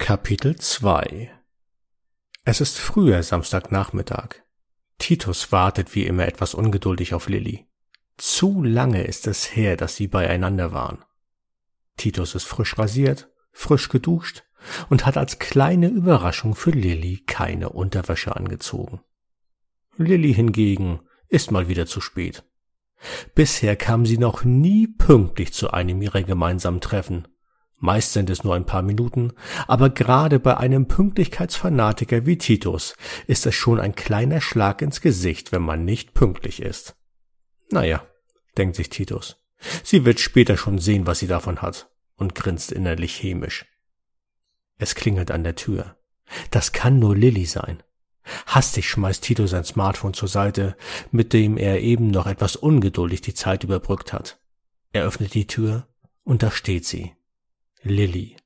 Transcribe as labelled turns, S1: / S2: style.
S1: Kapitel 2. Es ist früher Samstagnachmittag. Titus wartet wie immer etwas ungeduldig auf Lilli. Zu lange ist es her, dass sie beieinander waren. Titus ist frisch rasiert, frisch geduscht und hat als kleine Überraschung für Lilli keine Unterwäsche angezogen. Lilli hingegen ist mal wieder zu spät. Bisher kam sie noch nie pünktlich zu einem ihrer gemeinsamen Treffen. Meist sind es nur ein paar Minuten, aber gerade bei einem Pünktlichkeitsfanatiker wie Titus ist es schon ein kleiner Schlag ins Gesicht, wenn man nicht pünktlich ist. Naja, denkt sich Titus, sie wird später schon sehen, was sie davon hat, und grinst innerlich hämisch. Es klingelt an der Tür. Das kann nur Lilli sein. Hastig schmeißt Titus sein Smartphone zur Seite, mit dem er eben noch etwas ungeduldig die Zeit überbrückt hat. Er öffnet die Tür und da steht sie. Lilli.